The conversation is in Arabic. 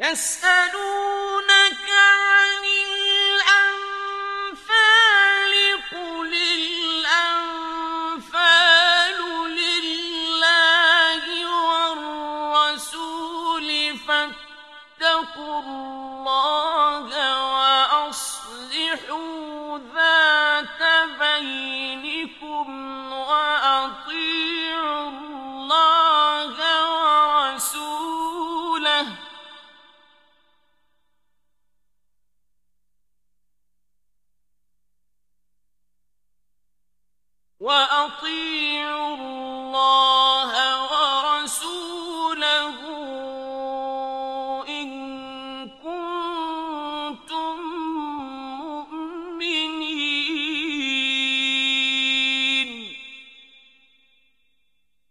يسألونك عن الأنفال قل الأنفال لله والرسول فاتقوا الله وأصلحوا ذات بينكم وأطيعوا الله ورسوله